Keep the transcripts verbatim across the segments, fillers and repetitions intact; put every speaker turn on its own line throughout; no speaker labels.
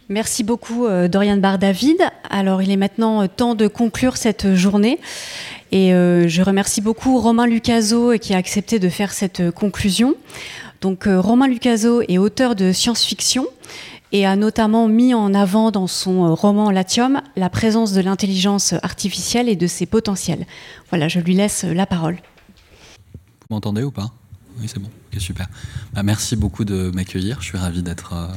Merci beaucoup euh, Dorian Bar-David. Alors il est maintenant euh, temps de conclure cette journée et euh, je remercie beaucoup Romain Lucazot qui a accepté de faire cette euh, conclusion. Donc euh, Romain Lucazot est auteur de science-fiction et a notamment mis en avant dans son euh, roman Latium la présence de l'intelligence artificielle et de ses potentiels. Voilà, je lui laisse euh, la parole.
Vous m'entendez ou pas ? Oui, c'est bon. Okay, super. Bah, merci beaucoup de m'accueillir. Je suis ravi d'être... Euh...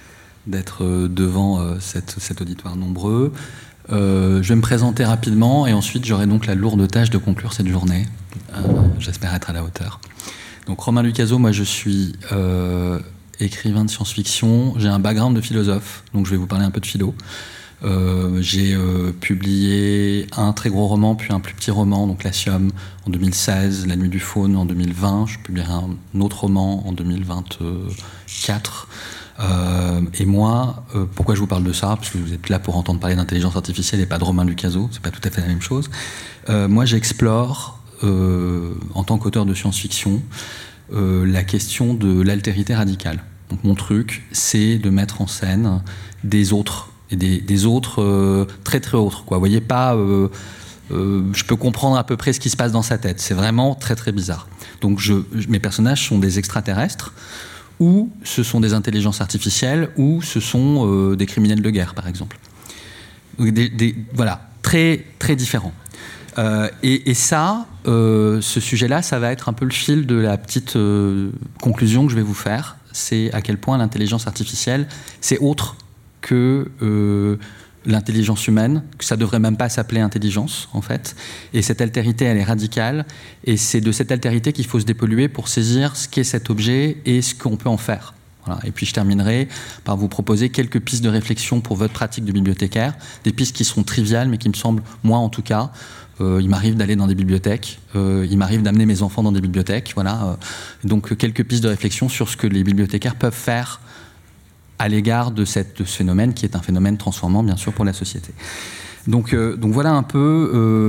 d'être devant euh, cette, cet auditoire nombreux. Euh, je vais me présenter rapidement et ensuite j'aurai donc la lourde tâche de conclure cette journée. Euh, j'espère être à la hauteur. Donc Romain Lucazot, moi je suis euh, écrivain de science-fiction. J'ai un background de philosophe, donc je vais vous parler un peu de philo. Euh, j'ai euh, publié un très gros roman, puis un plus petit roman, donc Latium en deux mille seize, La Nuit du Faune en deux mille vingt. Je publierai un autre roman en deux mille vingt-quatre. Euh, et moi, euh, pourquoi je vous parle de ça ? Parce que vous êtes là pour entendre parler d'intelligence artificielle et pas de Romain Lucazot, c'est pas tout à fait la même chose. Euh, moi, j'explore, euh, en tant qu'auteur de science-fiction, euh, la question de l'altérité radicale. Donc mon truc, c'est de mettre en scène des autres, et des, des autres euh, très très autres, quoi. Vous voyez pas... Euh, Euh, je peux comprendre à peu près ce qui se passe dans sa tête. C'est vraiment très très bizarre. Donc je, mes personnages sont des extraterrestres, ou ce sont des intelligences artificielles, ou ce sont euh, des criminels de guerre, par exemple. Des, des, voilà, très très différents. Euh, et, et ça, euh, ce sujet-là, ça va être un peu le fil de la petite euh, conclusion que je vais vous faire. C'est à quel point l'intelligence artificielle, c'est autre que... Euh, l'intelligence humaine, que ça ne devrait même pas s'appeler intelligence, en fait. Et cette altérité, elle est radicale, et c'est de cette altérité qu'il faut se dépolluer pour saisir ce qu'est cet objet et ce qu'on peut en faire. Voilà. Et puis je terminerai par vous proposer quelques pistes de réflexion pour votre pratique de bibliothécaire, des pistes qui sont triviales, mais qui me semblent, moi en tout cas, euh, il m'arrive d'aller dans des bibliothèques, euh, il m'arrive d'amener mes enfants dans des bibliothèques, voilà. Euh, donc quelques pistes de réflexion sur ce que les bibliothécaires peuvent faire à l'égard de, cette, de ce phénomène, qui est un phénomène transformant, bien sûr, pour la société. Donc, euh, donc voilà un peu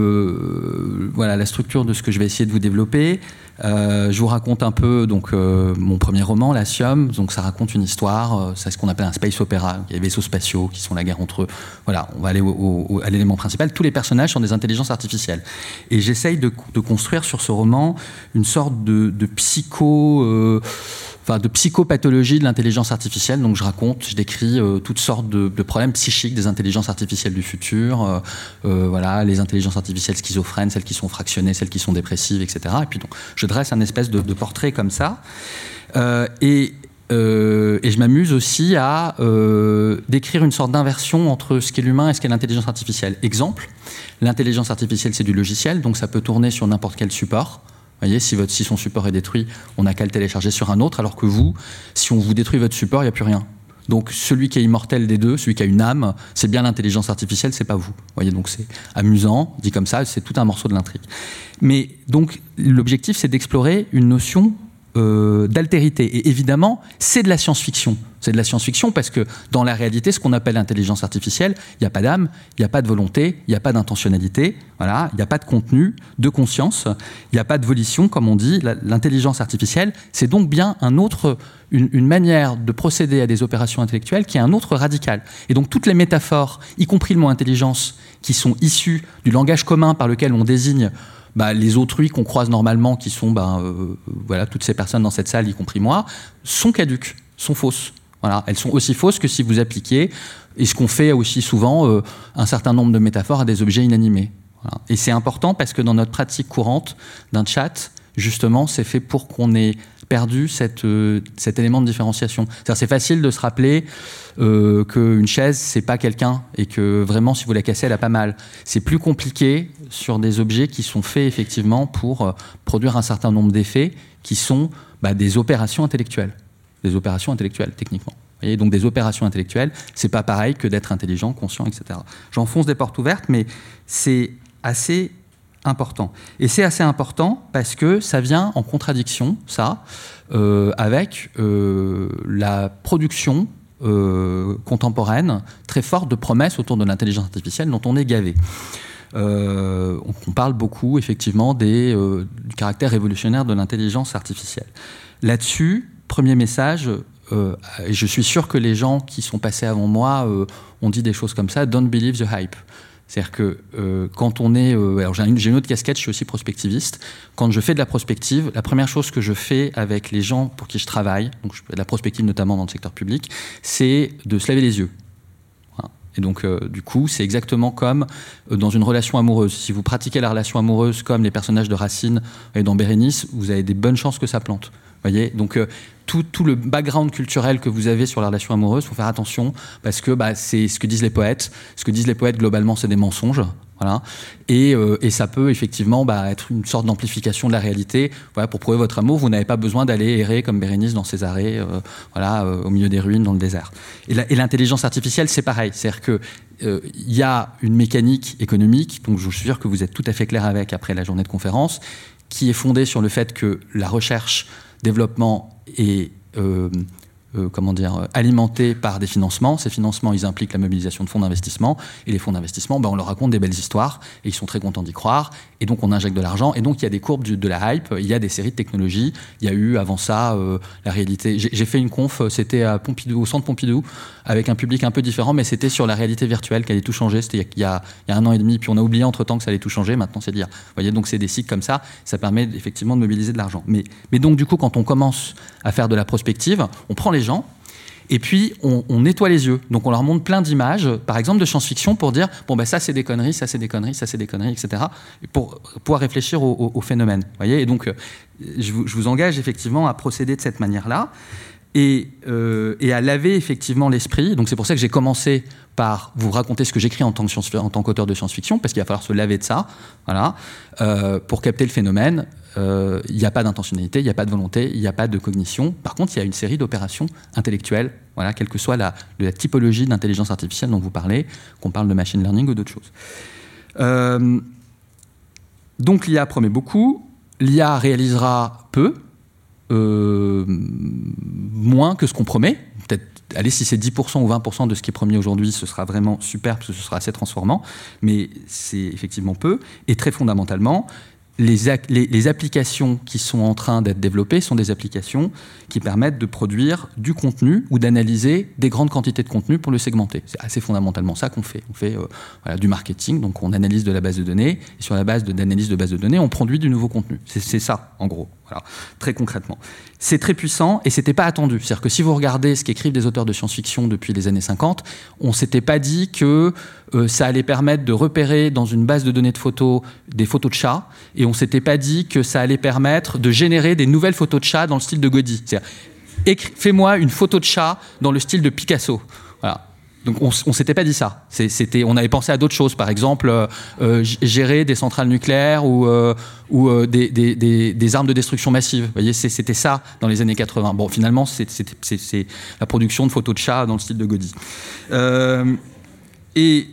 euh, voilà, la structure de ce que je vais essayer de vous développer. Euh, je vous raconte un peu donc, euh, mon premier roman, Latium. Donc ça raconte une histoire, euh, c'est ce qu'on appelle un space opéra. Il y a des vaisseaux spatiaux qui sont la guerre entre eux. Voilà, on va aller au, au, à l'élément principal. Tous les personnages sont des intelligences artificielles. Et j'essaye de, de construire sur ce roman une sorte de, de psycho... Euh, Enfin, de psychopathologie de l'intelligence artificielle. Donc je raconte, je décris euh, toutes sortes de, de problèmes psychiques des intelligences artificielles du futur, euh, euh, voilà, les intelligences artificielles schizophrènes, celles qui sont fractionnées, celles qui sont dépressives, et cetera. Et puis donc, je dresse un espèce de, de portrait comme ça. Euh, et, euh, et je m'amuse aussi à euh, décrire une sorte d'inversion entre ce qu'est l'humain et ce qu'est l'intelligence artificielle. Exemple, l'intelligence artificielle, c'est du logiciel, donc ça peut tourner sur n'importe quel support. Vous voyez, si, votre, si son support est détruit, on n'a qu'à le télécharger sur un autre, alors que vous, si on vous détruit votre support, il n'y a plus rien. Donc celui qui est immortel des deux, celui qui a une âme, c'est bien l'intelligence artificielle, c'est pas vous. Vous voyez, donc c'est amusant, dit comme ça, c'est tout un morceau de l'intrigue. Mais donc l'objectif, c'est d'explorer une notion euh, d'altérité. Et évidemment, c'est de la science-fiction. C'est de la science-fiction parce que dans la réalité, ce qu'on appelle l'intelligence artificielle, il n'y a pas d'âme, il n'y a pas de volonté, il n'y a pas d'intentionnalité, voilà, il n'y a pas de contenu, de conscience, il n'y a pas de volition, comme on dit. L'intelligence artificielle, c'est donc bien un autre, une, une manière de procéder à des opérations intellectuelles qui est un autre radical. Et donc toutes les métaphores, y compris le mot intelligence, qui sont issues du langage commun par lequel on désigne Bah, les autrui qu'on croise normalement, qui sont bah, euh, voilà, toutes ces personnes dans cette salle, y compris moi, sont caduques, sont fausses. Voilà, elles sont aussi fausses que si vous appliquiez, et ce qu'on fait aussi souvent, euh, un certain nombre de métaphores à des objets inanimés. Voilà. Et c'est important parce que dans notre pratique courante d'un chat, justement, c'est fait pour qu'on ait perdu cette, euh, cet élément de différenciation. C'est-à-dire, c'est facile de se rappeler euh, qu'une chaise, c'est pas quelqu'un, et que vraiment, si vous la cassez, elle a pas mal. C'est plus compliqué sur des objets qui sont faits effectivement pour euh, produire un certain nombre d'effets qui sont bah, des opérations intellectuelles. Des opérations intellectuelles, techniquement. Vous voyez, donc des opérations intellectuelles, c'est pas pareil que d'être intelligent, conscient, et cetera. J'enfonce des portes ouvertes, mais c'est assez important. Et c'est assez important parce que ça vient en contradiction, ça, euh, avec euh, la production euh, contemporaine très forte de promesses autour de l'intelligence artificielle dont on est gavé. Euh, on, on parle beaucoup, effectivement, des, euh, du caractère révolutionnaire de l'intelligence artificielle. Là-dessus, premier message, euh, et je suis sûr que les gens qui sont passés avant moi euh, ont dit des choses comme ça, don't believe the hype. C'est-à-dire que euh, quand on est... Euh, alors j'ai une, j'ai une autre casquette, je suis aussi prospectiviste. Quand je fais de la prospective, la première chose que je fais avec les gens pour qui je travaille, donc je fais de la prospective notamment dans le secteur public, c'est de se laver les yeux. Voilà. Et donc, euh, du coup, c'est exactement comme euh, dans une relation amoureuse. Si vous pratiquez la relation amoureuse comme les personnages de Racine et dans Bérénice, vous avez des bonnes chances que ça plante. Voyez, donc euh, tout, tout le background culturel que vous avez sur la relation amoureuse, il faut faire attention parce que bah, c'est ce que disent les poètes. Ce que disent les poètes, globalement, c'est des mensonges. Voilà. Et, euh, et ça peut effectivement bah, être une sorte d'amplification de la réalité. Voilà, pour prouver votre amour, vous n'avez pas besoin d'aller errer comme Bérénice dans ses arrêts, euh, voilà, euh, au milieu des ruines, dans le désert. Et, la, et l'intelligence artificielle, c'est pareil. C'est-à-dire qu'il euh, y a une mécanique économique, donc je suis sûr que vous êtes tout à fait clair avec après la journée de conférence, qui est fondée sur le fait que la recherche développement est euh, euh, comment dire, alimenté par des financements. Ces financements, ils impliquent la mobilisation de fonds d'investissement. Et les fonds d'investissement, ben, on leur raconte des belles histoires et ils sont très contents d'y croire. Et donc, on injecte de l'argent. Et donc, il y a des courbes du, de la hype. Il y a des séries de technologies. Il y a eu, avant ça, euh, la réalité. J'ai, j'ai fait une conf, c'était à Pompidou, au centre Pompidou, avec un public un peu différent, mais c'était sur la réalité virtuelle qui allait tout changer. C'était il y a, il y a un an et demi. Puis, on a oublié entre-temps que ça allait tout changer. Maintenant, c'est dire. Vous voyez, donc, c'est des cycles comme ça. Ça permet effectivement de mobiliser de l'argent. Mais, mais donc, du coup, quand on commence à faire de la prospective, on prend les gens. Et puis, on, on nettoie les yeux. Donc, on leur montre plein d'images, par exemple, de science-fiction, pour dire, bon, ben ça, c'est des conneries, ça, c'est des conneries, ça, c'est des conneries, et cetera, pour pouvoir réfléchir au, au, au phénomène. Vous voyez ? Et donc, je vous, je vous engage effectivement à procéder de cette manière-là et, euh, et à laver effectivement l'esprit. Donc, c'est pour ça que j'ai commencé par vous raconter ce que j'écris en tant, que science, en tant qu'auteur de science-fiction, parce qu'il va falloir se laver de ça, voilà, euh, pour capter le phénomène. Il euh, n'y a pas d'intentionnalité, il n'y a pas de volonté, il n'y a pas de cognition. Par contre, il y a une série d'opérations intellectuelles, voilà, quelle que soit la, la typologie d'intelligence artificielle dont vous parlez, qu'on parle de machine learning ou d'autres choses. Euh, donc l'I A promet beaucoup, l'I A réalisera peu, euh, moins que ce qu'on promet. Peut-être, allez, si c'est dix pour cent ou vingt pour cent de ce qui est promis aujourd'hui, ce sera vraiment super, parce que ce sera assez transformant, mais c'est effectivement peu. Et très fondamentalement, Les, les, les applications qui sont en train d'être développées sont des applications qui permettent de produire du contenu ou d'analyser des grandes quantités de contenu pour le segmenter. C'est assez fondamentalement ça qu'on fait. On fait euh, voilà, du marketing, donc on analyse de la base de données, et sur la base de, d'analyse de base de données, on produit du nouveau contenu. C'est, c'est ça, en gros, voilà, très concrètement. C'est très puissant et c'était pas attendu. C'est-à-dire que si vous regardez ce qu'écrivent des auteurs de science-fiction depuis les années cinquante, on s'était pas dit que euh, ça allait permettre de repérer dans une base de données de photos des photos de chats, et on s'était pas dit que ça allait permettre de générer des nouvelles photos de chats dans le style de Gaudí. C'est-à-dire, écris, fais-moi une photo de chat dans le style de Picasso. Voilà. Donc on ne s'était pas dit ça. C'est, c'était, on avait pensé à d'autres choses, par exemple euh, euh, gérer des centrales nucléaires ou, euh, ou euh, des, des, des, des armes de destruction massive. Vous voyez, c'est, c'était ça dans les années quatre-vingts. Bon, finalement, c'est, c'est, c'est, c'est la production de photos de chats dans le style de Gaudí. Euh, et,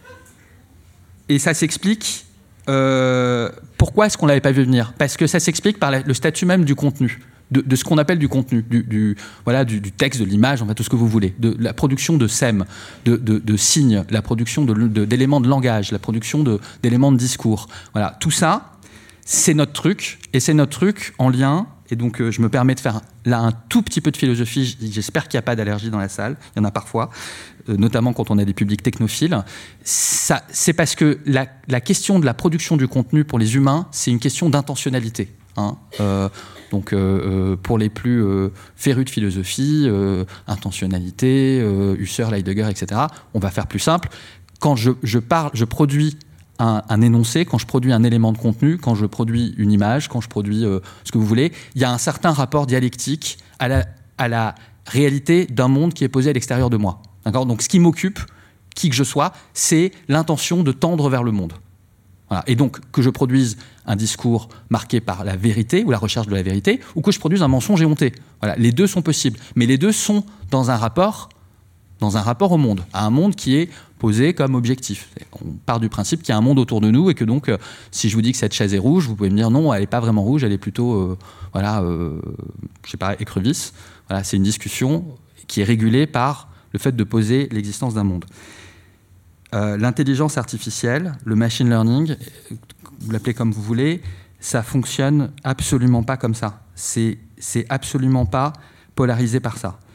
et ça s'explique. Euh, pourquoi est-ce qu'on ne l'avait pas vu venir ? Parce que ça s'explique par la, le statut même du contenu. De, de ce qu'on appelle du contenu, du, du, voilà, du, du texte, de l'image, enfin tout ce que vous voulez, de la production de sèmes, de, de, de signes, la production de, de, d'éléments de langage, la production de, d'éléments de discours. Voilà, tout ça, c'est notre truc, et c'est notre truc en lien, et donc euh, je me permets de faire là un tout petit peu de philosophie, j'espère qu'il n'y a pas d'allergie dans la salle, il y en a parfois, euh, notamment quand on a des publics technophiles. Ça, c'est parce que la, la question de la production du contenu pour les humains, c'est une question d'intentionnalité. Hein, euh, donc euh, pour les plus euh, férus de philosophie, euh, intentionnalité, euh, Husserl, Heidegger, et cetera, on va faire plus simple. Quand je, je parle, je produis un, un énoncé, quand je produis un élément de contenu, quand je produis une image, quand je produis euh, ce que vous voulez, il y a un certain rapport dialectique à la, à la réalité d'un monde qui est posé à l'extérieur de moi. D'accord ? Donc ce qui m'occupe, qui que je sois, c'est l'intention de tendre vers le monde. Voilà. Et donc, que je produise un discours marqué par la vérité ou la recherche de la vérité, ou que je produise un mensonge éhonté. Voilà. Les deux sont possibles. Mais les deux sont dans un rapport, dans un rapport au monde, à un monde qui est posé comme objectif. On part du principe qu'il y a un monde autour de nous et que donc, euh, si je vous dis que cette chaise est rouge, vous pouvez me dire non, elle n'est pas vraiment rouge, elle est plutôt, euh, voilà, euh, je sais pas, écrevisse. Voilà, c'est une discussion qui est régulée par le fait de poser l'existence d'un monde. Euh, l'intelligence artificielle, le machine learning, vous l'appelez comme vous voulez, ça fonctionne absolument pas comme ça. C'est, c'est absolument pas polarisé par ça.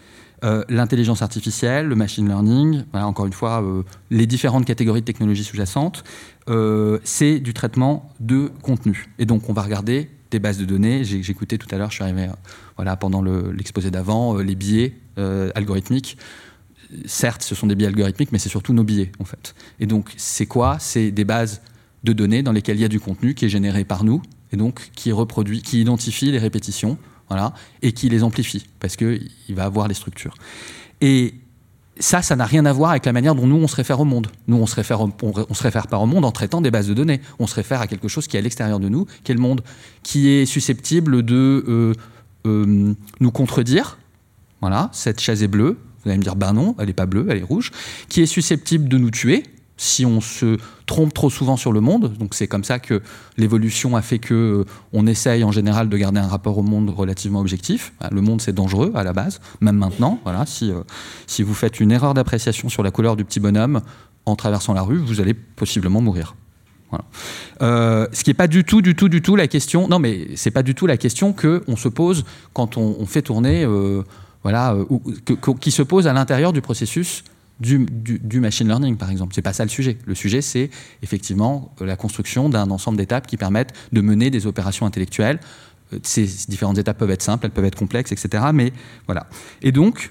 Euh, l'intelligence artificielle, le machine learning, voilà, encore une fois, euh, les différentes catégories de technologies sous-jacentes, euh, c'est du traitement de contenu. Et donc, on va regarder des bases de données. J'ai, j'écoutais tout à l'heure, je suis arrivé euh, voilà, pendant le, l'exposé d'avant, euh, les biais euh, algorithmiques. Certes, ce sont des biais algorithmiques, mais c'est surtout nos biais, en fait. Et donc, c'est quoi ? C'est des bases de données dans lesquelles il y a du contenu qui est généré par nous, et donc qui reproduit, qui identifie les répétitions, voilà, et qui les amplifie, parce qu'il va avoir les structures. Et ça, ça n'a rien à voir avec la manière dont nous, on se réfère au monde. Nous, on se réfère, au, on, on se réfère pas au monde en traitant des bases de données. On se réfère à quelque chose qui est à l'extérieur de nous, qui est le monde, qui est susceptible de euh, euh, nous contredire. Voilà, cette chaise est bleue. Vous allez me dire, ben non, elle n'est pas bleue, elle est rouge. Qui est susceptible de nous tuer si on se trompe trop souvent sur le monde. Donc c'est comme ça que l'évolution a fait que euh, on essaye en général de garder un rapport au monde relativement objectif. Le monde, c'est dangereux à la base, même maintenant. Voilà, si, euh, si vous faites une erreur d'appréciation sur la couleur du petit bonhomme en traversant la rue, vous allez possiblement mourir. Voilà. Euh, ce qui n'est pas du tout, du tout, du tout la question. Non, mais c'est pas du tout la question que on se pose quand on, on fait tourner, euh, voilà, euh, ou, que, que, qui se pose à l'intérieur du processus. Du, du, du machine learning, par exemple. C'est pas ça le sujet. Le sujet, c'est effectivement la construction d'un ensemble d'étapes qui permettent de mener des opérations intellectuelles. Ces différentes étapes peuvent être simples, elles peuvent être complexes, et cetera. Mais voilà. Et donc,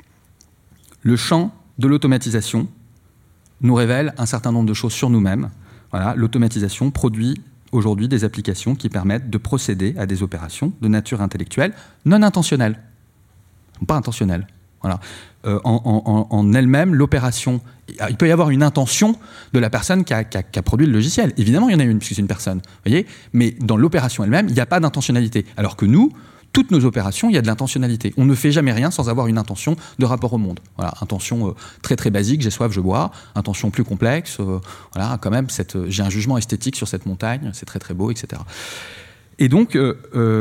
le champ de l'automatisation nous révèle un certain nombre de choses sur nous-mêmes. Voilà. L'automatisation produit aujourd'hui des applications qui permettent de procéder à des opérations de nature intellectuelle non intentionnelles. Pas intentionnelles. Voilà. Euh, en, en, en elle-même, l'opération, il peut y avoir une intention de la personne qui a, qui a, qui a produit le logiciel. Évidemment, il y en a une, puisque c'est une personne. Voyez, mais dans l'opération elle-même, il n'y a pas d'intentionnalité. Alors que nous, toutes nos opérations, il y a de l'intentionnalité. On ne fait jamais rien sans avoir une intention de rapport au monde. Voilà, intention euh, très très basique, j'ai soif, je bois. Intention plus complexe, euh, voilà, quand même, cette, euh, j'ai un jugement esthétique sur cette montagne, c'est très très beau, et cetera. Et donc, euh,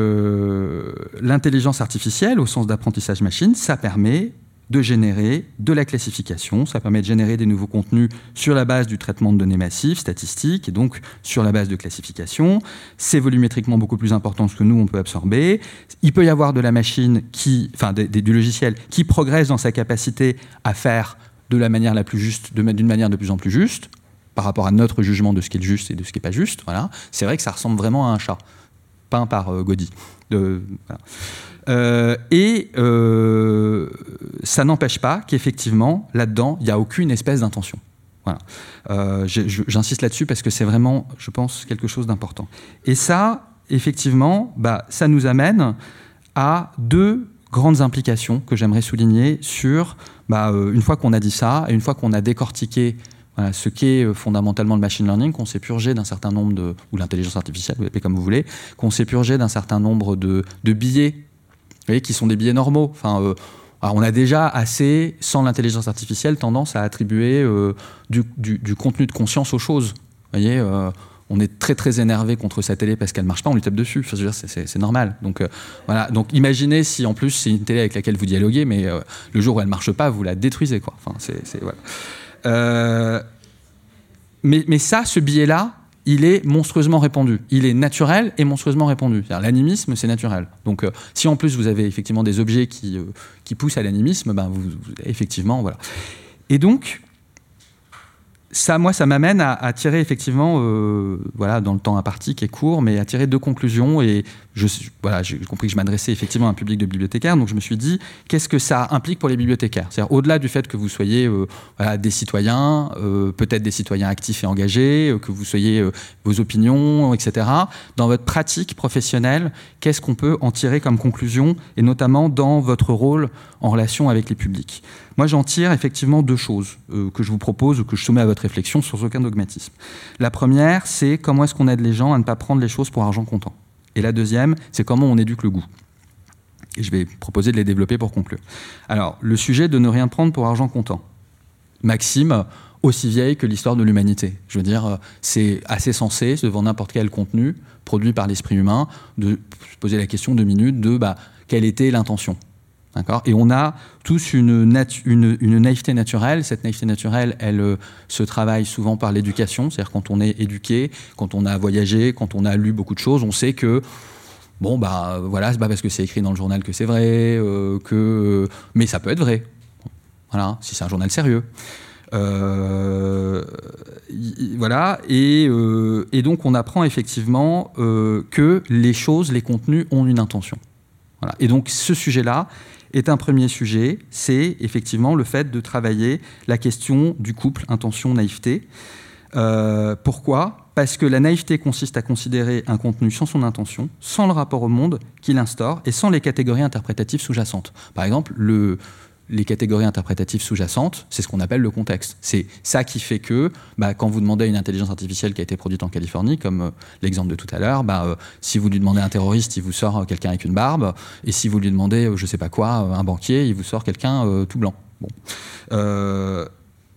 euh, l'intelligence artificielle, au sens d'apprentissage machine, ça permet de générer de la classification, ça permet de générer des nouveaux contenus sur la base du traitement de données massives, statistiques, et donc sur la base de classification. C'est volumétriquement beaucoup plus important que ce que nous, on peut absorber. Il peut y avoir de la machine, qui, enfin des, des, du logiciel, qui progresse dans sa capacité à faire de la manière la plus juste, de, d'une manière de plus en plus juste, par rapport à notre jugement de ce qui est juste et de ce qui n'est pas juste. Voilà. C'est vrai que ça ressemble vraiment à un chat, peint par euh, Gaudí. De, voilà. Euh, et euh, ça n'empêche pas qu'effectivement, là-dedans, il n'y a aucune espèce d'intention. Voilà. Euh, j'insiste là-dessus parce que c'est vraiment, je pense, quelque chose d'important. Et ça, effectivement, bah, ça nous amène à deux grandes implications que j'aimerais souligner sur, bah, euh, une fois qu'on a dit ça, et une fois qu'on a décortiqué voilà, ce qu'est fondamentalement le machine learning, qu'on s'est purgé d'un certain nombre de, ou l'intelligence artificielle, vous l'appelez comme vous voulez, qu'on s'est purgé d'un certain nombre de, de biais, vous voyez, qui sont des biais normaux. Enfin, euh, alors on a déjà assez, sans l'intelligence artificielle, tendance à attribuer euh, du, du, du contenu de conscience aux choses. Vous voyez, euh, on est très très énervé contre sa télé parce qu'elle ne marche pas, on lui tape dessus. Enfin, je veux dire, c'est, c'est, c'est normal. Donc, euh, voilà. Donc imaginez si en plus c'est une télé avec laquelle vous dialoguez, mais euh, le jour où elle ne marche pas, vous la détruisez, quoi. Enfin, c'est, c'est, voilà. Euh, mais, mais ça, ce biais-là, il est monstrueusement répandu. Il est naturel et monstrueusement répandu. C'est-à-dire, l'animisme, c'est naturel. Donc, euh, si en plus vous avez effectivement des objets qui, euh, qui poussent à l'animisme, ben vous, vous effectivement, voilà. Et donc, ça, moi, ça m'amène à, à tirer effectivement, euh, voilà, dans le temps imparti qui est court, mais à tirer deux conclusions. Et je, voilà, j'ai compris que je m'adressais effectivement à un public de bibliothécaires, donc je me suis dit, qu'est-ce que ça implique pour les bibliothécaires ? C'est-à-dire, au-delà du fait que vous soyez euh, voilà, des citoyens, euh, peut-être des citoyens actifs et engagés, euh, que vous soyez euh, vos opinions, et cetera. Dans votre pratique professionnelle, qu'est-ce qu'on peut en tirer comme conclusion, et notamment dans votre rôle en relation avec les publics ? Moi, j'en tire effectivement deux choses euh, que je vous propose ou que je soumets à votre réflexion sans aucun dogmatisme. La première, c'est comment est-ce qu'on aide les gens à ne pas prendre les choses pour argent comptant. Et la deuxième, c'est comment on éduque le goût. Et je vais proposer de les développer pour conclure. Alors, le sujet de ne rien prendre pour argent comptant. Maxime aussi vieille que l'histoire de l'humanité. Je veux dire, c'est assez sensé, devant n'importe quel contenu produit par l'esprit humain, de se poser la question deux minutes de bah, quelle était l'intention. D'accord ? Et on a tous une, natu- une, une naïveté naturelle. Cette naïveté naturelle, elle euh, se travaille souvent par l'éducation. C'est-à-dire quand on est éduqué, quand on a voyagé, quand on a lu beaucoup de choses, on sait que Bon, bah voilà, c'est pas parce que c'est écrit dans le journal que c'est vrai, euh, que... mais ça peut être vrai. Voilà, si c'est un journal sérieux. Euh, y, voilà, et, euh, et donc on apprend effectivement euh, que les choses, les contenus ont une intention. Voilà. Et donc ce sujet-là est un premier sujet, c'est effectivement le fait de travailler la question du couple intention-naïveté. Euh, pourquoi ? Parce que la naïveté consiste à considérer un contenu sans son intention, sans le rapport au monde qu'il instaure et sans les catégories interprétatives sous-jacentes. Par exemple, le, les catégories interprétatives sous-jacentes, c'est ce qu'on appelle le contexte. C'est ça qui fait que, bah, quand vous demandez à une intelligence artificielle qui a été produite en Californie, comme euh, l'exemple de tout à l'heure, bah, euh, si vous lui demandez un terroriste, il vous sort euh, quelqu'un avec une barbe, et si vous lui demandez, euh, je sais pas quoi, euh, un banquier, il vous sort quelqu'un euh, tout blanc. Bon. Euh,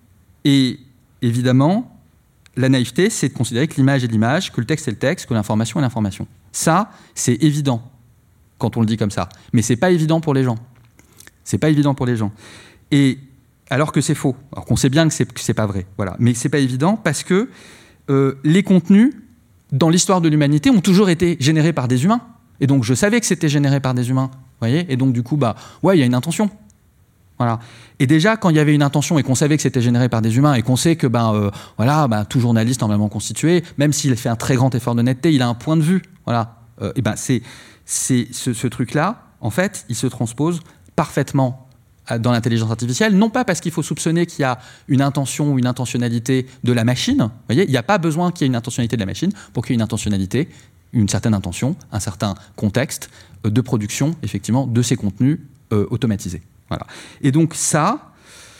et évidemment, la naïveté, c'est de considérer que l'image est l'image, que le texte est le texte, que l'information est l'information. Ça, c'est évident quand on le dit comme ça. Mais c'est pas évident pour les gens. C'est pas évident pour les gens. Et alors que c'est faux. Alors qu'on sait bien que c'est, que c'est pas vrai. Voilà. Mais c'est pas évident parce que euh, les contenus, dans l'histoire de l'humanité, ont toujours été générés par des humains. Et donc, je savais que c'était généré par des humains. Vous voyez ? Et donc, du coup, bah, ouais, il y a une intention. Voilà. Et déjà, quand il y avait une intention et qu'on savait que c'était généré par des humains et qu'on sait que ben, euh, voilà, ben, tout journaliste normalement constitué, même s'il fait un très grand effort d'honnêteté, il a un point de vue. Voilà. Euh, et ben, c'est, c'est ce, ce truc-là, en fait, il se transpose parfaitement dans l'intelligence artificielle, non pas parce qu'il faut soupçonner qu'il y a une intention ou une intentionnalité de la machine. Vous voyez, il n'y a pas besoin qu'il y ait une intentionnalité de la machine pour qu'il y ait une intentionnalité, une certaine intention, un certain contexte de production, effectivement, de ces contenus euh, automatisés. Voilà. Et donc ça,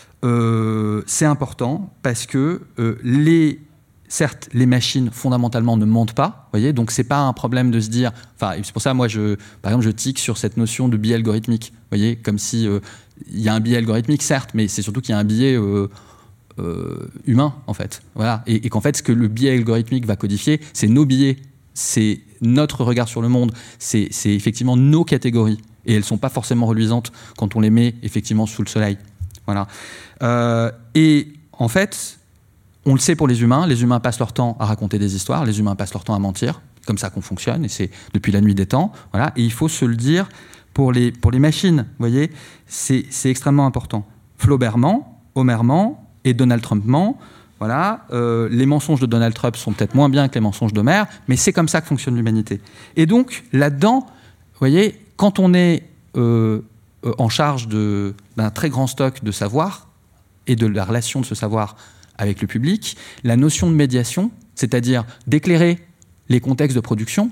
euh, c'est important parce que euh, les, certes, les machines fondamentalement ne mentent pas. Voyez, donc c'est pas un problème de se dire. Enfin, c'est pour ça, moi, je, par exemple, je tique sur cette notion de biais algorithmique. Voyez, comme si euh, il y a un biais algorithmique, certes, mais c'est surtout qu'il y a un biais euh, euh, humain, en fait. Voilà. Et, et qu'en fait, ce que le biais algorithmique va codifier, c'est nos biais, c'est notre regard sur le monde, c'est, c'est effectivement nos catégories. Et elles ne sont pas forcément reluisantes quand on les met effectivement sous le soleil. Voilà. Euh, et en fait, on le sait pour les humains, les humains passent leur temps à raconter des histoires, les humains passent leur temps à mentir, comme ça qu'on fonctionne, et c'est depuis la nuit des temps. Voilà. Et il faut se le dire pour les, pour les machines, vous voyez, c'est, c'est extrêmement important. Flaubert ment, Homer ment, et Donald Trump ment. Voilà. Euh, les mensonges de Donald Trump sont peut-être moins bien que les mensonges d'Homer, mais c'est comme ça que fonctionne l'humanité. Et donc, là-dedans, vous voyez, quand on est euh, euh, en charge de, d'un très grand stock de savoir et de la relation de ce savoir avec le public, la notion de médiation, c'est-à-dire d'éclairer les contextes de production,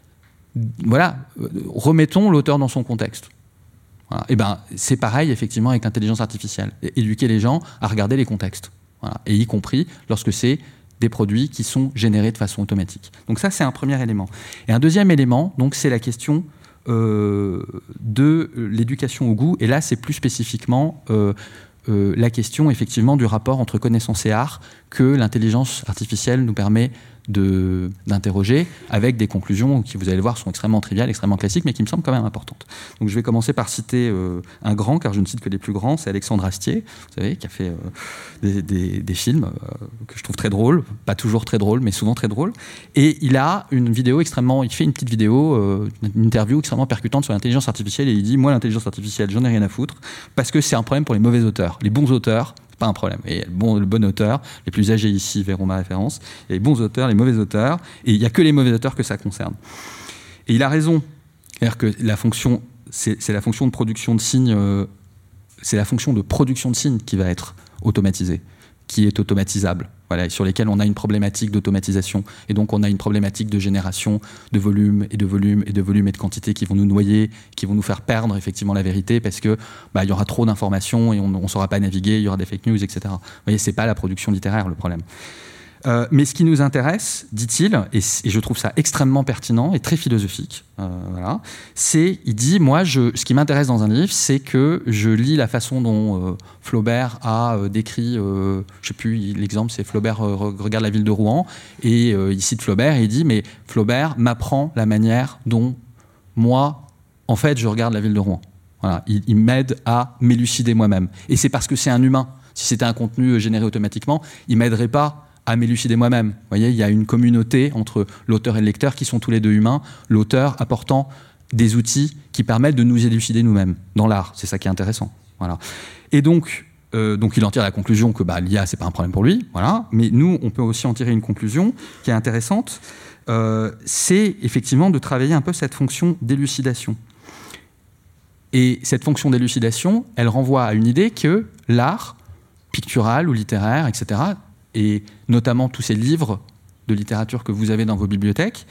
voilà, euh, remettons l'auteur dans son contexte. Voilà. Et ben, c'est pareil effectivement avec l'intelligence artificielle. Éduquer les gens à regarder les contextes, voilà. Et y compris lorsque c'est des produits qui sont générés de façon automatique. Donc ça, c'est un premier élément. Et un deuxième élément, donc, c'est la question Euh, de l'éducation au goût, et là c'est plus spécifiquement euh, euh, la question effectivement du rapport entre connaissance et art que l'intelligence artificielle nous permet de, d'interroger avec des conclusions qui, vous allez le voir, sont extrêmement triviales, extrêmement classiques, mais qui me semblent quand même importantes. Donc je vais commencer par citer euh, un grand, car je ne cite que les plus grands, c'est Alexandre Astier, vous savez, qui a fait euh, des, des, des films euh, que je trouve très drôles, pas toujours très drôles, mais souvent très drôles. Et il a une vidéo extrêmement, il fait une petite vidéo, euh, une interview extrêmement percutante sur l'intelligence artificielle, et il dit, moi l'intelligence artificielle, j'en ai rien à foutre, parce que c'est un problème pour les mauvais auteurs. Les bons auteurs, pas un problème. Et le bon, le bon auteur, les plus âgés ici verront ma référence, il y a les bons auteurs, les mauvais auteurs, et il n'y a que les mauvais auteurs que ça concerne. Et il a raison. C'est-à-dire que la fonction, c'est, c'est la fonction de production de signes, euh, c'est la fonction de production de signes qui va être automatisée, qui est automatisable, voilà, sur lesquels on a une problématique d'automatisation. Et donc on a une problématique de génération de volume et de volume et de volume et de quantité qui vont nous noyer, qui vont nous faire perdre effectivement la vérité, parce que bah, y aura trop d'informations et on ne saura pas naviguer, il y aura des fake news, et cetera. Vous voyez, c'est pas la production littéraire le problème. Euh, mais ce qui nous intéresse, dit-il, et, et je trouve ça extrêmement pertinent et très philosophique, euh, voilà, c'est, il dit, moi, je, ce qui m'intéresse dans un livre, c'est que je lis la façon dont euh, Flaubert a euh, décrit, euh, je sais plus, l'exemple, c'est Flaubert euh, regarde la ville de Rouen, et euh, il cite Flaubert, et il dit, mais Flaubert m'apprend la manière dont moi, en fait, je regarde la ville de Rouen. Voilà, il, il m'aide à m'élucider moi-même. Et c'est parce que c'est un humain. Si c'était un contenu généré automatiquement, il m'aiderait pas à m'élucider moi-même. Vous voyez, il y a une communauté entre l'auteur et le lecteur qui sont tous les deux humains, l'auteur apportant des outils qui permettent de nous élucider nous-mêmes dans l'art. C'est ça qui est intéressant. Voilà. Et donc, euh, donc il en tire la conclusion que bah, l'I A, c'est pas un problème pour lui. Voilà. Mais nous, on peut aussi en tirer une conclusion qui est intéressante. Euh, c'est effectivement de travailler un peu cette fonction d'élucidation. Et cette fonction d'élucidation, elle renvoie à une idée que l'art, pictural ou littéraire, et cetera, et notamment tous ces livres de littérature que vous avez dans vos bibliothèques,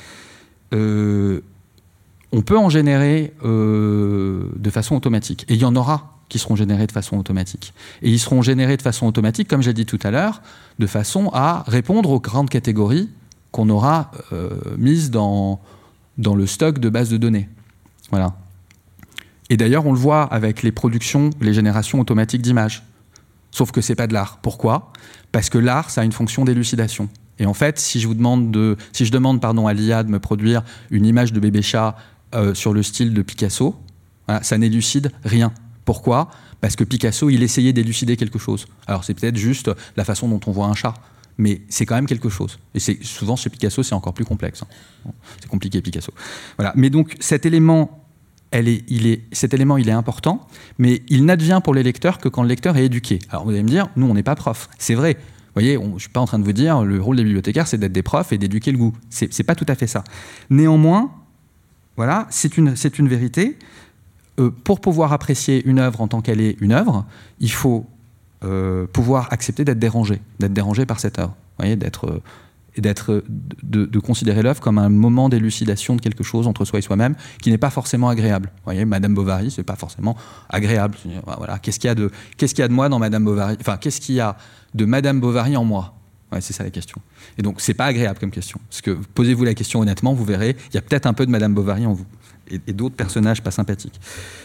euh, on peut en générer euh, de façon automatique. Et il y en aura qui seront générés de façon automatique. Et ils seront générés de façon automatique, comme j'ai dit tout à l'heure, de façon à répondre aux grandes catégories qu'on aura euh, mises dans, dans le stock de bases de données. Voilà. Et d'ailleurs, on le voit avec les productions, les générations automatiques d'images. Sauf que c'est pas de l'art. Pourquoi ? Parce que l'art, ça a une fonction d'élucidation. Et en fait, si je vous demande de, si je demande pardon à l'I A de me produire une image de bébé chat euh, sur le style de Picasso, voilà, ça n'élucide rien. Pourquoi ? Parce que Picasso, il essayait d'élucider quelque chose. Alors c'est peut-être juste la façon dont on voit un chat, mais c'est quand même quelque chose. Et c'est souvent chez Picasso, c'est encore plus complexe. Hein. C'est compliqué Picasso. Voilà. Mais donc cet élément. Elle est, il est, cet élément, il est important, mais il n'advient pour les lecteurs que quand le lecteur est éduqué. Alors vous allez me dire, nous, on n'est pas prof. C'est vrai. Vous voyez, on, je ne suis pas en train de vous dire, le rôle des bibliothécaires, c'est d'être des profs et d'éduquer le goût. Ce n'est pas tout à fait ça. Néanmoins, voilà, c'est une, c'est une vérité. Euh, pour pouvoir apprécier une œuvre en tant qu'elle est une œuvre, il faut euh, pouvoir accepter d'être dérangé, d'être dérangé par cette œuvre. Vous voyez, d'être... Euh, et d'être, de, de considérer l'œuvre comme un moment d'élucidation de quelque chose entre soi et soi-même qui n'est pas forcément agréable. Vous voyez, Madame Bovary, c'est pas forcément agréable. Voilà, qu'est-ce qu'il y a de, qu'est-ce qu'il y a de moi dans Madame Bovary ? Enfin, qu'est-ce qu'il y a de Madame Bovary en moi ? Ouais, c'est ça la question. Et donc, c'est pas agréable comme question. Parce que posez-vous la question honnêtement, vous verrez, il y a peut-être un peu de Madame Bovary en vous et, et d'autres personnages pas sympathiques.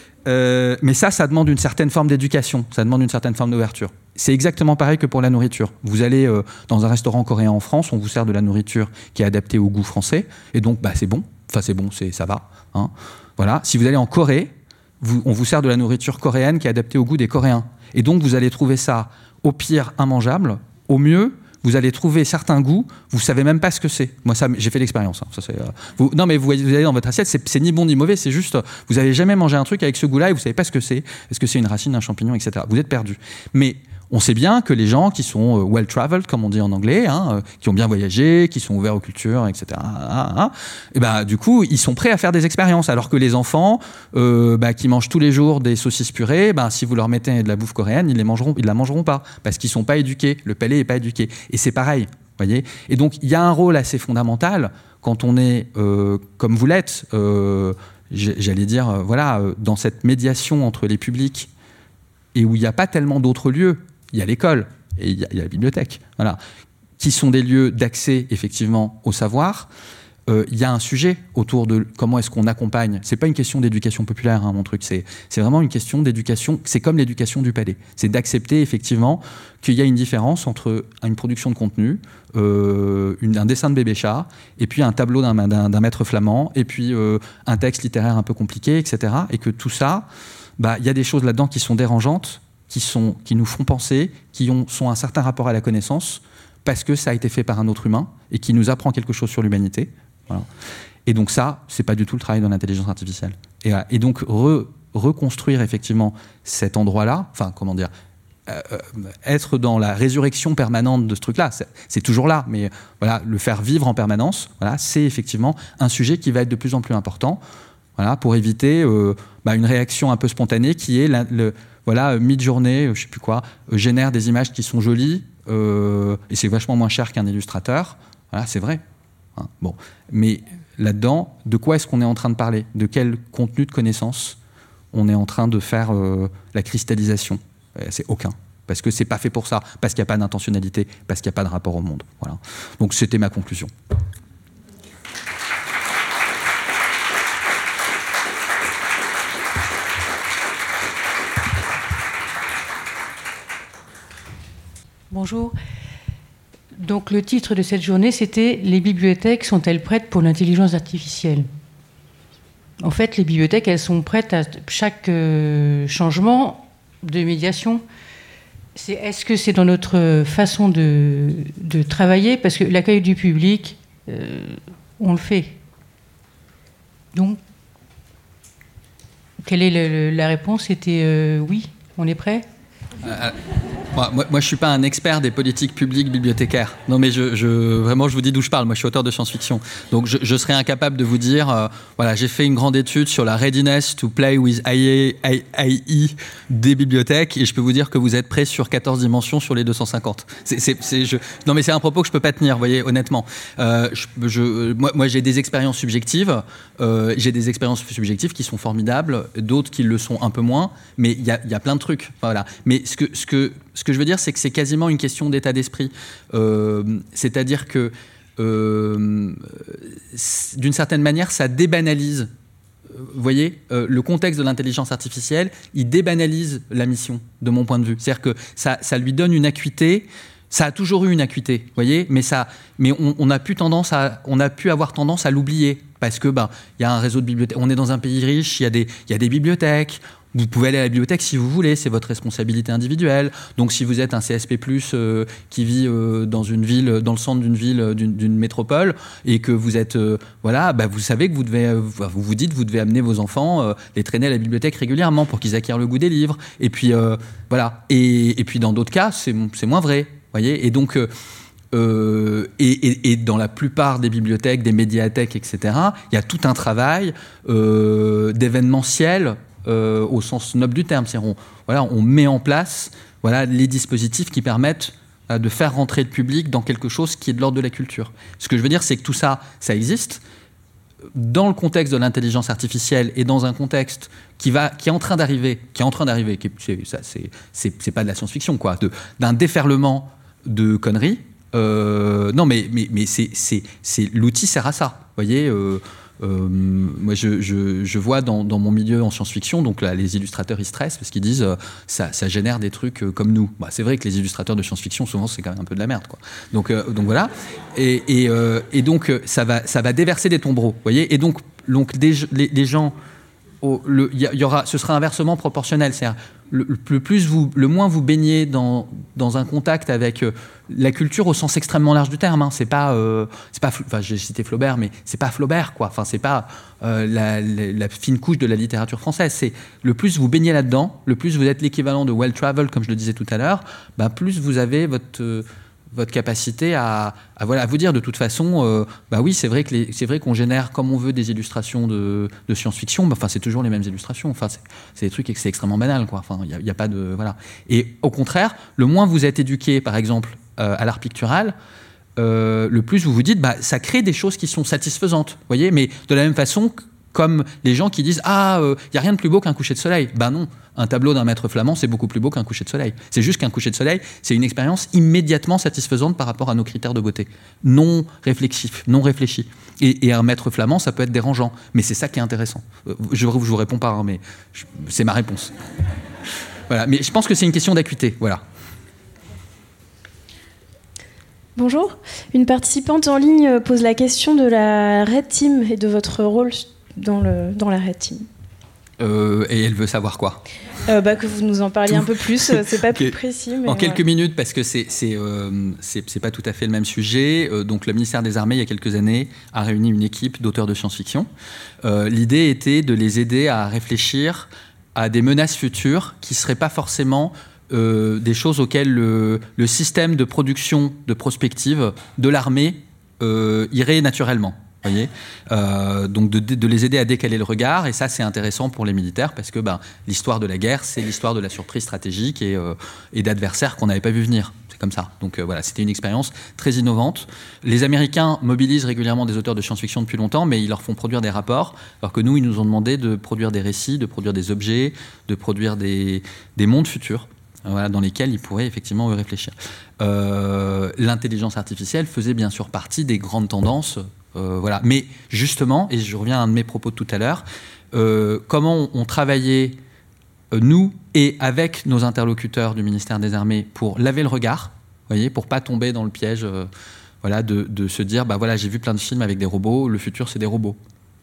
Euh, mais ça, ça demande une certaine forme d'éducation, ça demande une certaine forme d'ouverture. C'est exactement pareil que pour la nourriture. Vous allez euh, dans un restaurant coréen en France, on vous sert de la nourriture qui est adaptée au goût français, et donc bah, c'est bon, enfin c'est bon, c'est, ça va. Hein. Voilà. Si vous allez en Corée, vous, on vous sert de la nourriture coréenne qui est adaptée au goût des Coréens. Et donc vous allez trouver ça au pire immangeable, au mieux vous allez trouver certains goûts, vous ne savez même pas ce que c'est. Moi, ça, j'ai fait l'expérience. Hein. Ça, c'est, euh, vous, non, mais vous, vous allez dans votre assiette, c'est, c'est ni bon ni mauvais, c'est juste, vous n'avez jamais mangé un truc avec ce goût-là et vous ne savez pas ce que c'est. Est-ce que c'est une racine, un champignon, et cetera. Vous êtes perdu. Mais on sait bien que les gens qui sont well-traveled, comme on dit en anglais, hein, qui ont bien voyagé, qui sont ouverts aux cultures, et cetera, hein, hein, et ben, du coup, ils sont prêts à faire des expériences. Alors que les enfants euh, bah, qui mangent tous les jours des saucisses purées, bah, si vous leur mettez de la bouffe coréenne, ils les mangeront, ils la mangeront pas, parce qu'ils sont pas éduqués, le palais est pas éduqué. Et c'est pareil, voyez. Et donc, il y a un rôle assez fondamental quand on est, euh, comme vous l'êtes, euh, j'allais dire, euh, voilà, euh, dans cette médiation entre les publics et où il n'y a pas tellement d'autres lieux. Il y a l'école et il y a, il y a la bibliothèque, voilà, qui sont des lieux d'accès effectivement au savoir. Euh, il y a un sujet autour de comment est-ce qu'on accompagne. C'est pas une question d'éducation populaire, hein, mon truc. C'est, c'est vraiment une question d'éducation. C'est comme l'éducation du palais. C'est d'accepter effectivement qu'il y a une différence entre une production de contenu, euh, une, un dessin de bébé chat, et puis un tableau d'un, d'un, d'un maître flamand, et puis euh, un texte littéraire un peu compliqué, et cetera. Et que tout ça, bah, il y a des choses là-dedans qui sont dérangeantes. Qui, sont, qui nous font penser, qui ont, sont un certain rapport à la connaissance, parce que ça a été fait par un autre humain, et qui nous apprend quelque chose sur l'humanité. Voilà. Et donc ça, c'est pas du tout le travail de l'intelligence artificielle. Et, et donc re, reconstruire effectivement cet endroit-là, enfin comment dire, euh, être dans la résurrection permanente de ce truc-là, c'est, c'est toujours là, mais voilà, le faire vivre en permanence, voilà, c'est effectivement un sujet qui va être de plus en plus important, voilà, pour éviter euh, bah, une réaction un peu spontanée qui est la, le Voilà, mid-journée, je sais plus quoi, euh, génère des images qui sont jolies euh, et c'est vachement moins cher qu'un illustrateur. Voilà, c'est vrai. Hein, bon, mais là-dedans, de quoi est-ce qu'on est en train de parler ? De quel contenu de connaissance on est en train de faire euh, la cristallisation ? euh, C'est aucun. Parce que c'est pas fait pour ça, parce qu'il n'y a pas d'intentionnalité, parce qu'il n'y a pas de rapport au monde. Voilà. Donc c'était ma conclusion.
Bonjour. Donc le titre de cette journée, c'était « Les bibliothèques sont-elles prêtes pour l'intelligence artificielle ?» En fait, les bibliothèques, elles sont prêtes à chaque euh, changement de médiation. c'est, est-ce que c'est dans notre façon de, de travailler? Parce que l'accueil du public, euh, on le fait. Donc, quelle est le, le, la réponse? C'était euh, oui, on est prêt?
euh, Moi, moi, moi, je ne suis pas un expert des politiques publiques bibliothécaires. Non, mais je, je, vraiment, je vous dis d'où je parle. Moi, je suis auteur de science-fiction. Donc, je, je serais incapable de vous dire, euh, voilà, j'ai fait une grande étude sur la readiness to play with A I des bibliothèques et je peux vous dire que vous êtes prêts sur quatorze dimensions sur les deux cent cinquante. C'est, c'est, c'est, je, non, mais c'est un propos que je ne peux pas tenir, vous voyez, honnêtement. Euh, je, je, moi, moi, j'ai des expériences subjectives. Euh, j'ai des expériences subjectives qui sont formidables, d'autres qui le sont un peu moins, mais il y a, y a plein de trucs. Enfin, voilà. Mais ce que, ce que Ce que je veux dire, c'est que c'est quasiment une question d'état d'esprit. Euh, c'est-à-dire que, euh, d'une certaine manière, ça débanalise. Vous voyez, euh, le contexte de l'intelligence artificielle, il débanalise la mission, de mon point de vue. C'est-à-dire que ça, ça lui donne une acuité. Ça a toujours eu une acuité, vous voyez, mais ça, mais on, on a pu tendance à, on a pu avoir tendance à l'oublier parce que, ben, il y a un réseau de bibliothèques. On est dans un pays riche, il y a des, il y a des bibliothèques. Vous pouvez aller à la bibliothèque si vous voulez, c'est votre responsabilité individuelle. Donc si vous êtes un C S P plus, euh, qui vit euh, dans une ville, dans le centre d'une ville, d'une, d'une métropole, et que vous êtes, euh, voilà, bah, vous savez que vous devez, euh, vous vous dites, vous devez amener vos enfants, euh, les traîner à la bibliothèque régulièrement pour qu'ils acquièrent le goût des livres. Et puis euh, voilà. Et, et puis dans d'autres cas, c'est, c'est moins vrai, voyez. Et donc euh, Euh, et, et, et dans la plupart des bibliothèques, des médiathèques, et cetera, il y a tout un travail euh, d'événementiel euh, au sens noble du terme. C'est-à-dire on, voilà, on met en place voilà, les dispositifs qui permettent euh, de faire rentrer le public dans quelque chose qui est de l'ordre de la culture. Ce que je veux dire, c'est que tout ça, ça existe. Dans le contexte de l'intelligence artificielle et dans un contexte qui, va, qui est en train d'arriver, qui est en train d'arriver, qui, c'est, ça, c'est, c'est, c'est pas de la science-fiction, quoi, de, d'un déferlement de conneries. Euh, non, mais, mais, mais c'est, c'est, c'est, l'outil sert à ça. Vous voyez, euh, euh, moi, je, je, je vois dans, dans mon milieu en science-fiction, donc là, les illustrateurs, ils stressent parce qu'ils disent euh, ça, ça génère des trucs euh, comme nous. Bah, c'est vrai que les illustrateurs de science-fiction, souvent, c'est quand même un peu de la merde, quoi. Donc, euh, donc voilà. Et, et, euh, et donc, ça va, ça va déverser des tombereaux. Vous voyez, et donc, donc des, les, les gens. Il le, y, y aura, ce sera inversement proportionnel. C'est-à-dire, le, le, plus vous, le moins vous baignez dans, dans un contact avec euh, la culture au sens extrêmement large du terme. Hein. C'est pas, euh, c'est pas, enfin, j'ai cité Flaubert, mais c'est pas Flaubert, quoi. Enfin, c'est pas euh, la, la, la fine couche de la littérature française. C'est le plus vous baignez là-dedans, le plus vous êtes l'équivalent de well-traveled, comme je le disais tout à l'heure, ben, plus vous avez votre euh, votre capacité à, à, voilà, à vous dire de toute façon, euh, bah oui, c'est vrai, que les, c'est vrai qu'on génère comme on veut des illustrations de, de science-fiction, bah, enfin, c'est toujours les mêmes illustrations, enfin, c'est, c'est des trucs, c'est extrêmement banal, quoi. Enfin, il n'y a, a pas de... Voilà. Et au contraire, le moins vous êtes éduqué, par exemple, euh, à l'art pictural, euh, le plus vous vous dites, bah, ça crée des choses qui sont satisfaisantes, vous voyez, mais de la même façon que, comme les gens qui disent « Ah, il euh, n'y a rien de plus beau qu'un coucher de soleil ». Ben non, un tableau d'un maître flamand, c'est beaucoup plus beau qu'un coucher de soleil. C'est juste qu'un coucher de soleil, c'est une expérience immédiatement satisfaisante par rapport à nos critères de beauté. Non réflexif, non réfléchi. Et, et un maître flamand, ça peut être dérangeant. Mais c'est ça qui est intéressant. Je ne vous réponds pas, hein, mais je, c'est ma réponse. Voilà. Mais je pense que c'est une question d'acuité. Voilà.
Bonjour. Une participante en ligne pose la question de la Red Team et de votre rôle dans, le, dans la Red Team.
Euh, et elle veut savoir quoi
euh, bah, Que vous nous en parliez tout. Un peu plus, c'est pas
okay.
plus précis. Mais
en quelques
voilà.
minutes, parce que c'est, c'est, euh, c'est, c'est pas tout à fait le même sujet. Euh, donc le ministère des Armées, il y a quelques années, a réuni une équipe d'auteurs de science-fiction. Euh, l'idée était de les aider à réfléchir à des menaces futures qui ne seraient pas forcément euh, des choses auxquelles le, le système de production de prospective de l'armée euh, irait naturellement. Voyez euh, donc de, de les aider à décaler le regard, et ça c'est intéressant pour les militaires parce que ben, l'histoire de la guerre, c'est l'histoire de la surprise stratégique et, euh, et d'adversaires qu'on n'avait pas vu venir. C'est comme ça. Donc euh, voilà, c'était une expérience très innovante. Les Américains mobilisent régulièrement des auteurs de science-fiction depuis longtemps, mais ils leur font produire des rapports, alors que nous, ils nous ont demandé de produire des récits, de produire des objets, de produire des, des mondes futurs. Voilà, dans lesquels ils pourraient effectivement réfléchir. Euh, l'intelligence artificielle faisait bien sûr partie des grandes tendances. Euh, voilà. Mais justement, et je reviens à un de mes propos de tout à l'heure, euh, comment on, on travaillait, euh, nous et avec nos interlocuteurs du ministère des Armées, pour laver le regard, voyez, pour ne pas tomber dans le piège euh, voilà, de, de se dire bah, voilà, j'ai vu plein de films avec des robots, le futur c'est des robots.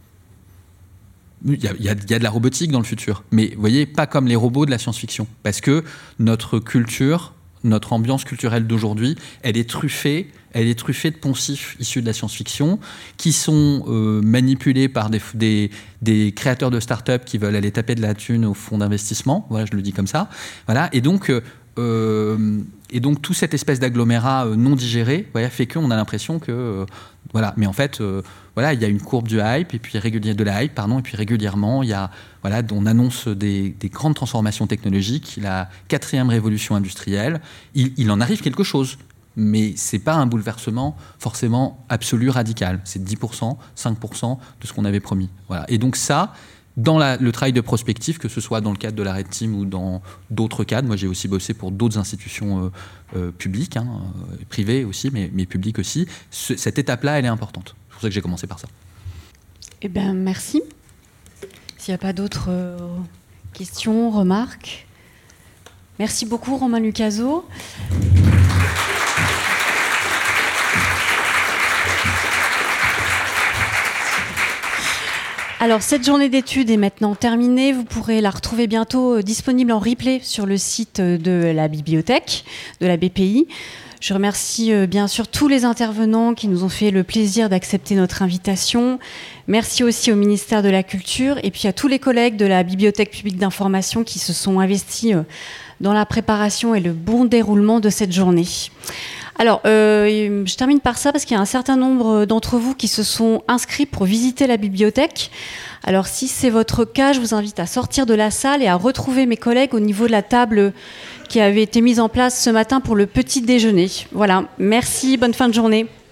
Il y, a, il, y a, il y a de la robotique dans le futur, mais vous voyez, pas comme les robots de la science-fiction, parce que notre culture notre ambiance culturelle d'aujourd'hui, elle est truffée, elle est truffée de poncifs issus de la science-fiction qui sont euh, manipulés par des, des, des créateurs de start-up qui veulent aller taper de la thune au fonds d'investissement. Voilà, je le dis comme ça. Voilà, et donc... Euh, et donc tout cette espèce d'agglomérat euh, non digéré, voilà, fait qu'on a l'impression que euh, voilà, mais en fait euh, voilà, il y a une courbe du hype et puis régulièrement de la hype, pardon, et puis régulièrement il y a voilà, on annonce des, des grandes transformations technologiques, la quatrième révolution industrielle, il, il en arrive quelque chose. Mais c'est pas un bouleversement forcément absolu, radical. C'est dix pour cent, cinq pour cent de ce qu'on avait promis. Voilà. Et donc ça, dans la, le travail de prospective, que ce soit dans le cadre de la Red Team ou dans d'autres cadres, moi j'ai aussi bossé pour d'autres institutions euh, euh, publiques, hein, euh, privées aussi, mais, mais publiques aussi, ce, cette étape-là, elle est importante. C'est pour ça que j'ai commencé par ça.
Eh bien, merci. S'il n'y a pas d'autres euh, questions, remarques. Merci beaucoup, Romain Lucazot. Alors, cette journée d'études est maintenant terminée. Vous pourrez la retrouver bientôt euh, disponible en replay sur le site de la bibliothèque de la B P I. Je remercie euh, bien sûr tous les intervenants qui nous ont fait le plaisir d'accepter notre invitation. Merci aussi au ministère de la Culture et puis à tous les collègues de la Bibliothèque publique d'information qui se sont investis euh, dans la préparation et le bon déroulement de cette journée. Alors, euh, je termine par ça parce qu'il y a un certain nombre d'entre vous qui se sont inscrits pour visiter la bibliothèque. Alors, si c'est votre cas, je vous invite à sortir de la salle et à retrouver mes collègues au niveau de la table qui avait été mise en place ce matin pour le petit déjeuner. Voilà, merci, bonne fin de journée.